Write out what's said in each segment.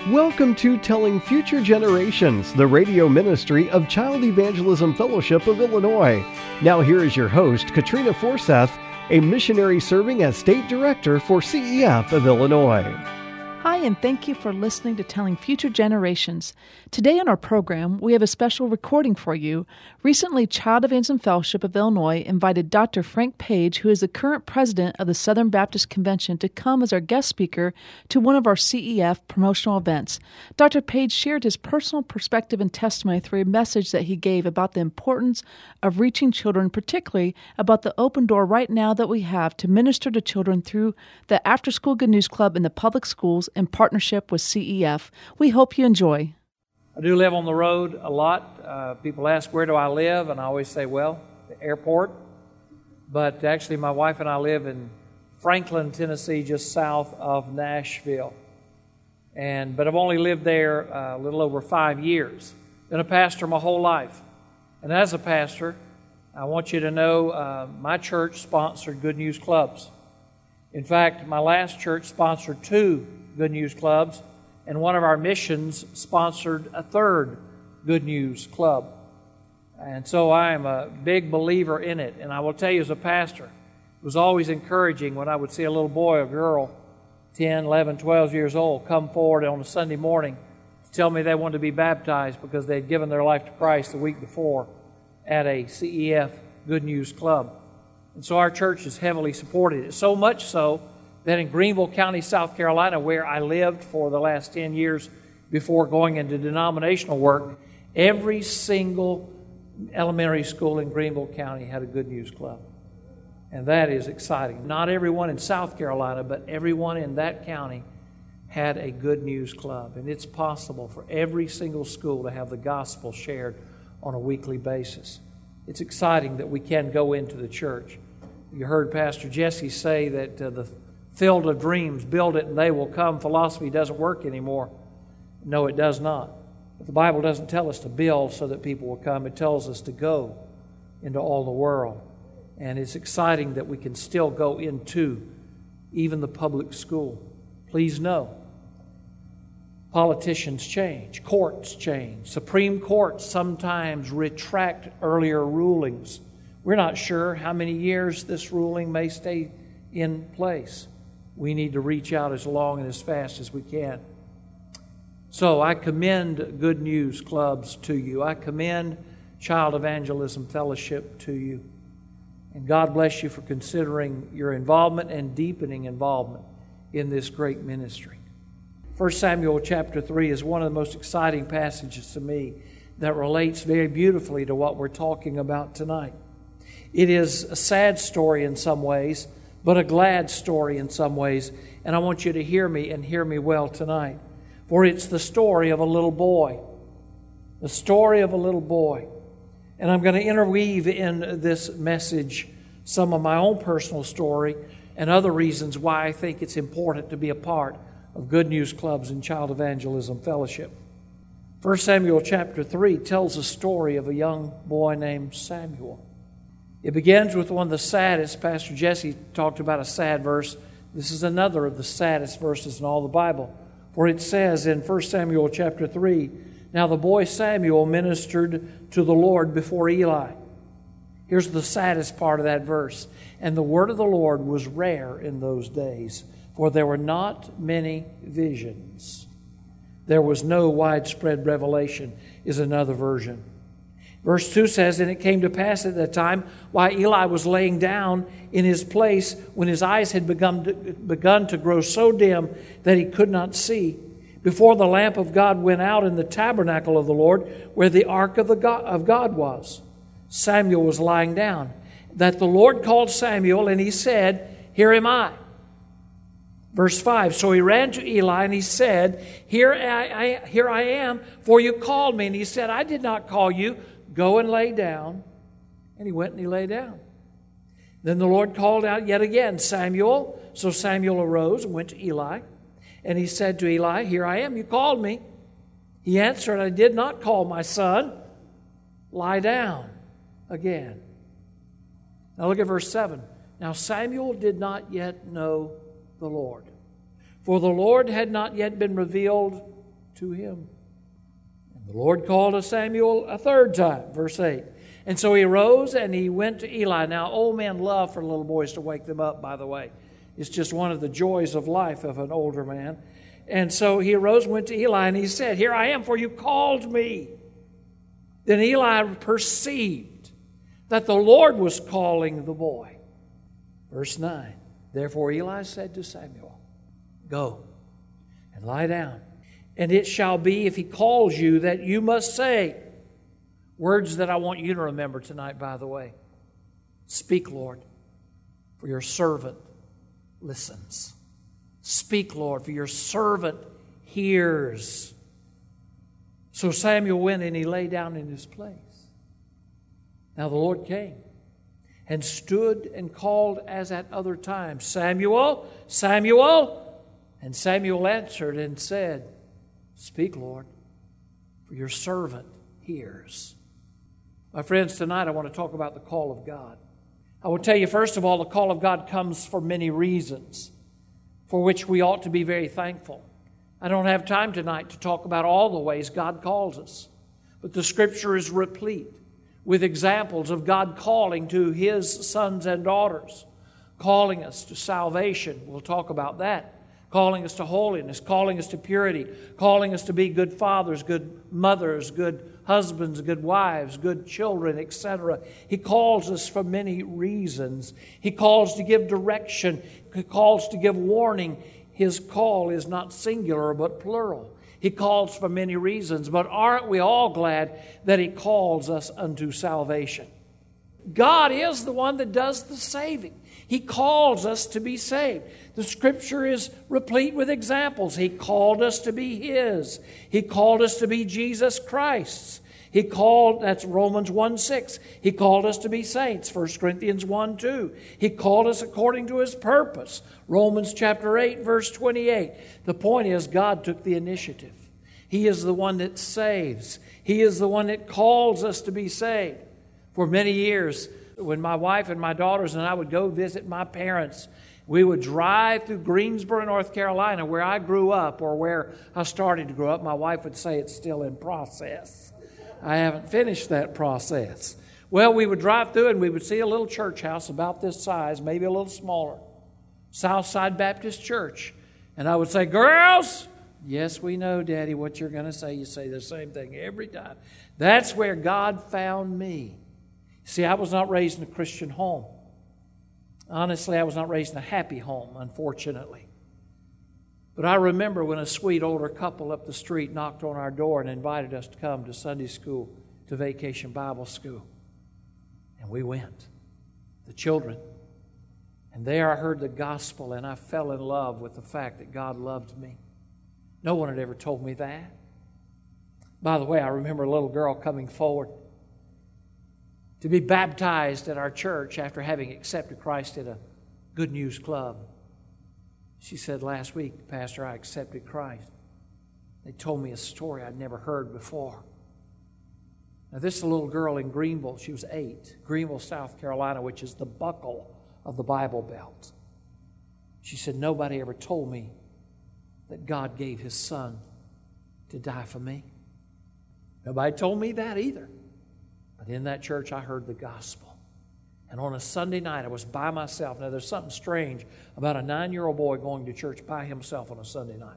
Welcome to Telling Future Generations, the radio ministry of Child Evangelism Fellowship of Illinois. Now here is your host, Katrina Forseth, a missionary serving as State Director for CEF of Illinois. Hi, and thank you for listening to Telling Future Generations. Today on our program, we have a special recording for you. Recently, Child Evangelism Fellowship of Illinois invited Dr. Frank Page, who is the current president of the Southern Baptist Convention, to come as our guest speaker to one of our CEF promotional events. Dr. Page shared his personal perspective and testimony through a message that he gave about the importance of reaching children, particularly about the open door right now that we have to minister to children through the After School Good News Club in the public schools in partnership with CEF. We hope you enjoy. I do live on the road a lot. People ask, where do I live? And I always say, well, the airport. But actually, my wife and I live in Franklin, Tennessee, just south of Nashville. But I've only lived there a little over 5 years. Been a pastor my whole life. And as a pastor, I want you to know my church sponsored Good News Clubs. In fact, my last church sponsored 2 Good News Clubs, and one of our missions sponsored a 3rd Good News Club. And so I am a big believer in it. And I will tell you, as a pastor, it was always encouraging when I would see a little boy or girl, 10, 11, 12 years old, come forward on a Sunday morning to tell me they wanted to be baptized because they'd given their life to Christ the week before at a CEF Good News Club. And so our church has heavily supported it, so much so that in Greenville County, South Carolina, where I lived for the last 10 years before going into denominational work, every single elementary school in Greenville County had a Good News Club. And that is exciting. Not everyone in South Carolina, but everyone in that county had a Good News Club. And it's possible for every single school to have the gospel shared on a weekly basis. It's exciting that we can go into the church. You heard Pastor Jesse say that the field of dreams, build it and they will come, philosophy doesn't work anymore. No, it does not. But the Bible doesn't tell us to build so that people will come. It tells us to go into all the world. And it's exciting that we can still go into even the public school. Please know, politicians change, courts change. Supreme Courts sometimes retract earlier rulings. We're not sure how many years this ruling may stay in place. We need to reach out as long and as fast as we can. So I commend Good News Clubs to you. I commend Child Evangelism Fellowship to you. And God bless you for considering your involvement and deepening involvement in this great ministry. 1 Samuel chapter 3 is one of the most exciting passages to me that relates very beautifully to what we're talking about tonight. It is a sad story in some ways, but a glad story in some ways. And I want you to hear me and hear me well tonight. For it's the story of a little boy. The story of a little boy. And I'm going to interweave in this message some of my own personal story and other reasons why I think it's important to be a part of Good News Clubs and Child Evangelism Fellowship. 1 Samuel chapter 3 tells the story of a young boy named Samuel. It begins with one of the saddest. Pastor Jesse talked about a sad verse. This is another of the saddest verses in all the Bible. For it says in 1 Samuel chapter 3, now the boy Samuel ministered to the Lord before Eli. Here's the saddest part of that verse. And the word of the Lord was rare in those days, for there were not many visions. There was no widespread revelation, is another version. Verse 2 says, and it came to pass at that time, while Eli was laying down in his place, when his eyes had begun to grow so dim that he could not see, before the lamp of God went out in the tabernacle of the Lord, where the ark of God was. Samuel was lying down. That the Lord called Samuel, and he said, here am I. Verse 5, so he ran to Eli and he said, here I am, for you called me. And he said, I did not call you. Go and lay down. And he went and he lay down. Then the Lord called out yet again, Samuel. So Samuel arose and went to Eli. And he said to Eli, here I am, you called me. He answered, I did not call, my son. Lie down again. Now look at verse 7. Now Samuel did not yet know the Lord, for the Lord had not yet been revealed to him. And the Lord called to Samuel a third time, verse 8. And so he arose and he went to Eli. Now, old men love for little boys to wake them up, by the way. It's just one of the joys of life of an older man. And so he arose and went to Eli, and he said, "Here I am, for you called me." Then Eli perceived that the Lord was calling the boy. Verse 9, therefore Eli said to Samuel, "Go and lie down, and it shall be, if he calls you, that you must say," words that I want you to remember tonight, by the way. "Speak, Lord, for your servant listens. Speak, Lord, for your servant hears." So Samuel went and he lay down in his place. Now the Lord came and stood and called as at other times, "Samuel, Samuel." And Samuel answered and said, "Speak, Lord, for your servant hears." My friends, tonight I want to talk about the call of God. I will tell you, first of all, the call of God comes for many reasons, for which we ought to be very thankful. I don't have time tonight to talk about all the ways God calls us, but the Scripture is replete with examples of God calling to His sons and daughters, calling us to salvation. We'll talk about that. Calling us to holiness, calling us to purity, calling us to be good fathers, good mothers, good husbands, good wives, good children, etc. He calls us for many reasons. He calls to give direction. He calls to give warning. His call is not singular but plural. He calls for many reasons, but aren't we all glad that He calls us unto salvation? God is the one that does the saving. He calls us to be saved. The Scripture is replete with examples. He called us to be His. He called us to be Jesus Christ's. He called, that's Romans 1:6. He called us to be saints, 1 Corinthians 1:2. He called us according to His purpose, Romans chapter 8, verse 28. The point is, God took the initiative. He is the one that saves. He is the one that calls us to be saved. For many years, when my wife and my daughters and I would go visit my parents, we would drive through Greensboro, North Carolina, where I grew up, or where I started to grow up. My wife would say it's still in process. I haven't finished that process. Well, we would drive through and we would see a little church house about this size, maybe a little smaller, Southside Baptist Church. And I would say, "Girls," "Yes, we know, Daddy, what you're going to say." You say the same thing every time. That's where God found me. See, I was not raised in a Christian home. Honestly, I was not raised in a happy home, unfortunately. But I remember when a sweet older couple up the street knocked on our door and invited us to come to Sunday school, to Vacation Bible School. And we went, the children. And there I heard the gospel, and I fell in love with the fact that God loved me. No one had ever told me that. By the way, I remember a little girl coming forward to be baptized at our church after having accepted Christ at a Good News Club. She said, "Last week, Pastor, I accepted Christ." They told me a story I'd never heard before. Now, this is a little girl in Greenville. She was 8. Greenville, South Carolina, which is the buckle of the Bible Belt. She said, "Nobody ever told me that God gave His Son to die for me. Nobody told me that either. But in that church, I heard the gospel. And on a Sunday night, I was by myself." Now, there's something strange about a 9-year-old boy going to church by himself on a Sunday night.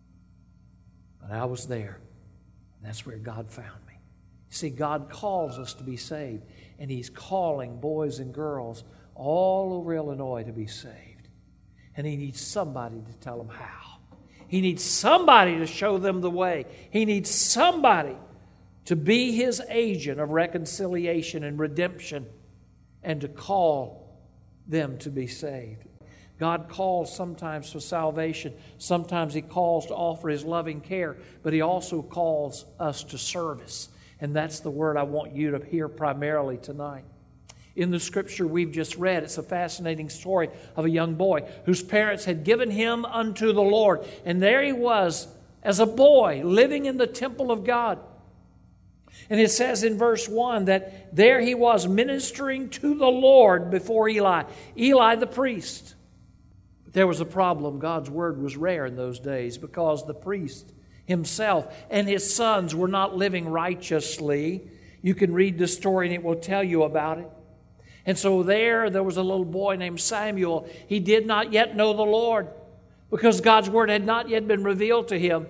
But I was there, and that's where God found me. See, God calls us to be saved, and He's calling boys and girls all over Illinois to be saved. And He needs somebody to tell them how. He needs somebody to show them the way. He needs somebody to be His agent of reconciliation and redemption, and to call them to be saved. God calls sometimes for salvation. Sometimes He calls to offer His loving care, but He also calls us to service. And that's the word I want you to hear primarily tonight. In the Scripture we've just read, it's a fascinating story of a young boy whose parents had given him unto the Lord. And there he was as a boy living in the temple of God. And it says in verse 1 that there he was ministering to the Lord before Eli. Eli the priest. But there was a problem. God's word was rare in those days because the priest himself, and his sons were not living righteously. You can read the story and it will tell you about it. And so there was a little boy named Samuel. He did not yet know the Lord because God's word had not yet been revealed to him.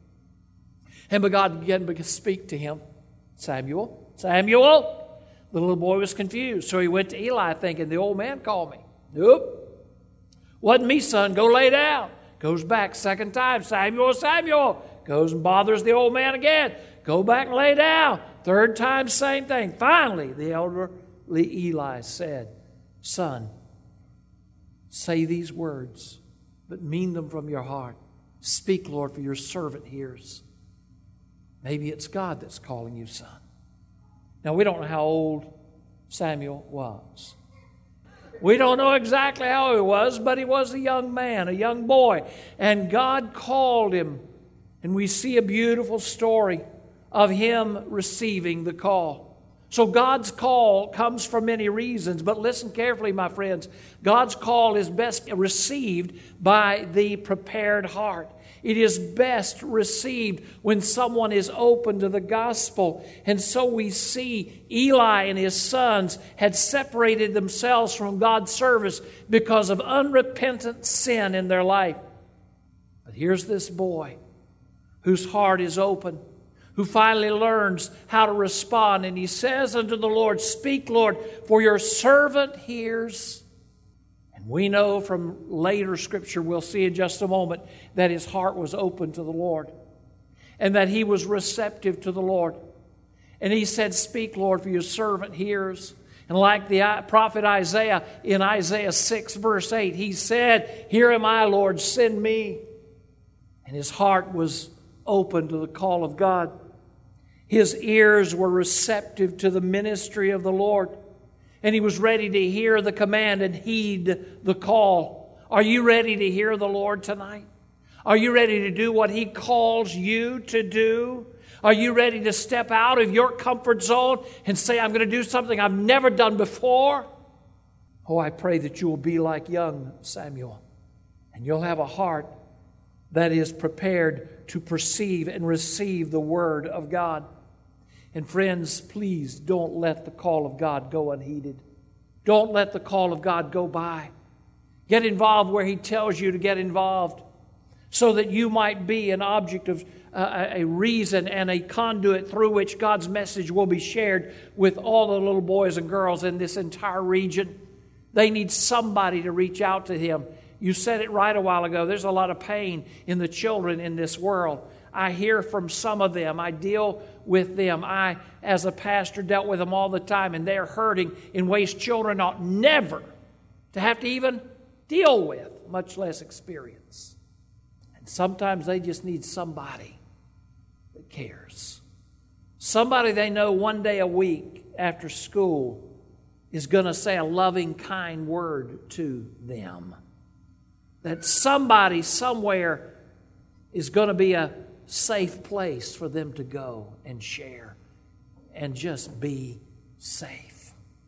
And but God began to speak to him. Samuel, Samuel. The little boy was confused. So he went to Eli thinking, the old man called me. Nope. Wasn't me, son. Go lay down. Goes back second time. Samuel, Samuel. Goes and bothers the old man again. Go back and lay down. Third time, same thing. Finally, the elderly Eli said, son, say these words, but mean them from your heart. Speak, Lord, for your servant hears. Maybe it's God that's calling you, son. Now, we don't know how old Samuel was. We don't know exactly how he was, but he was a young man, a young boy. And God called him. And we see a beautiful story of him receiving the call. So God's call comes for many reasons, but listen carefully, my friends. God's call is best received by the prepared heart. It is best received when someone is open to the gospel. And so we see Eli and his sons had separated themselves from God's service because of unrepentant sin in their life. But here's this boy whose heart is open, who finally learns how to respond. And he says unto the Lord, speak, Lord, for your servant hears. And we know from later scripture, we'll see in just a moment, that his heart was open to the Lord and that he was receptive to the Lord. And he said, speak, Lord, for your servant hears. And like the prophet Isaiah in Isaiah 6 verse 8, he said, here am I, Lord, send me. And his heart was open to the call of God. His ears were receptive to the ministry of the Lord. And he was ready to hear the command and heed the call. Are you ready to hear the Lord tonight? Are you ready to do what he calls you to do? Are you ready to step out of your comfort zone and say, I'm going to do something I've never done before? Oh, I pray that you will be like young Samuel. And you'll have a heart that is prepared to perceive and receive the Word of God. And friends, please don't let the call of God go unheeded. Don't let the call of God go by. Get involved where he tells you to get involved so that you might be an object of a reason and a conduit through which God's message will be shared with all the little boys and girls in this entire region. They need somebody to reach out to him. You said it right a while ago. There's a lot of pain in the children in this world. I hear from some of them. I deal with them. I, as a pastor, dealt with them all the time, and they're hurting in ways children ought never to have to even deal with, much less experience. And sometimes they just need somebody that cares. Somebody they know one day a week after school is going to say a loving, kind word to them. That somebody somewhere is going to be a safe place for them to go and share and just be safe.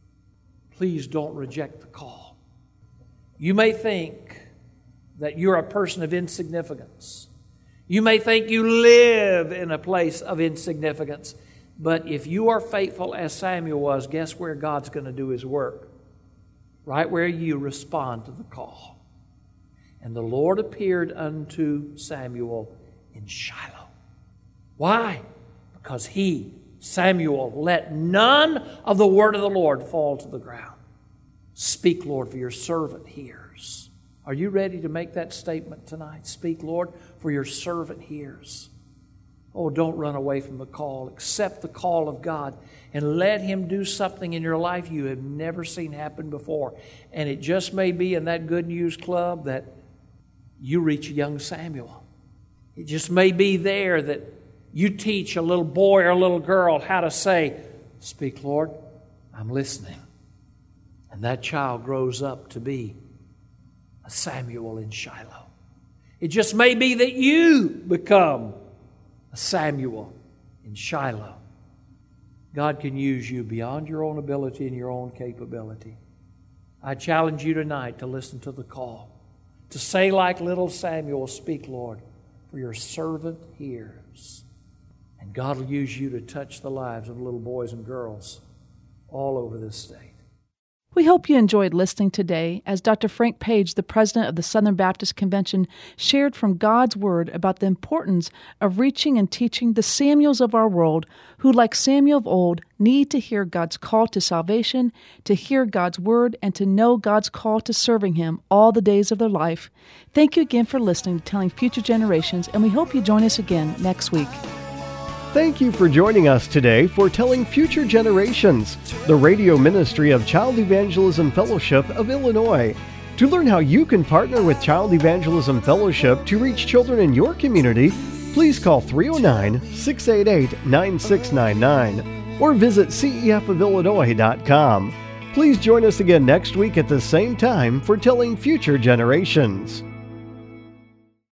Please don't reject the call. You may think that you're a person of insignificance. You may think you live in a place of insignificance. But if you are faithful as Samuel was, guess where God's going to do his work? Right where you respond to the call. And the Lord appeared unto Samuel in Shiloh. Why? Because he, Samuel, let none of the word of the Lord fall to the ground. Speak, Lord, for your servant hears. Are you ready to make that statement tonight? Speak, Lord, for your servant hears. Oh, don't run away from the call. Accept the call of God and let him do something in your life you have never seen happen before. And it just may be in that Good News Club that you reach young Samuel. It just may be there that you teach a little boy or a little girl how to say, speak, Lord, I'm listening. And that child grows up to be a Samuel in Shiloh. It just may be that you become a Samuel in Shiloh. God can use you beyond your own ability and your own capability. I challenge you tonight to listen to the call. To say like little Samuel, speak, Lord, for your servant hears. And God will use you to touch the lives of little boys and girls all over this state. We hope you enjoyed listening today as Dr. Frank Page, the president of the Southern Baptist Convention, shared from God's Word about the importance of reaching and teaching the Samuels of our world who, like Samuel of old, need to hear God's call to salvation, to hear God's Word, and to know God's call to serving Him all the days of their life. Thank you again for listening to Telling Future Generations, and we hope you join us again next week. Thank you for joining us today for Telling Future Generations, the radio ministry of Child Evangelism Fellowship of Illinois. To learn how you can partner with Child Evangelism Fellowship to reach children in your community, please call 309-688-9699 or visit cefofillinois.com. Please join us again next week at the same time for Telling Future Generations.